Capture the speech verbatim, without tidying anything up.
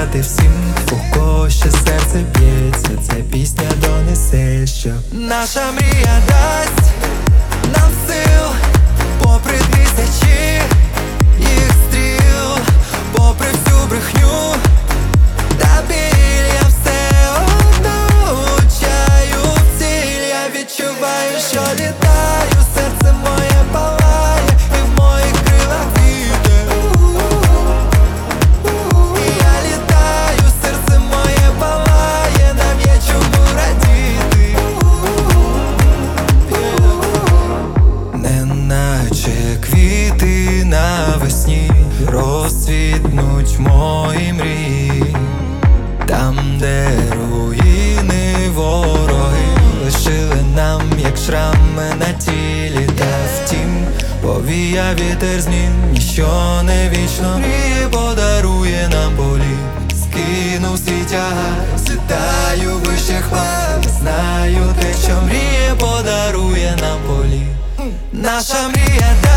сказати всім, у кого ще серце б'ється, ця пісня донесе, що наша мрія дасть нам сил, попри тисячі їх стріл, попри всю брехню та біль, я все одно влучаю в ціль. Я відчуваю, що літаю, серце моє палає, і в моїх крилах вітер. І я літаю, серце моє палає, нам є чому радіти. Неначе квіти навесні розцвітнуть мої мрії, там, де руїни вороги лишили нам, як шрами на тілі. Та втім, повія вітер змін, ніщо не вічно. Мрії подарує нам політ, скинув свій тягар, злітаю вище хмар. Знаю те, що мріє подарує нам політ. Наша мрія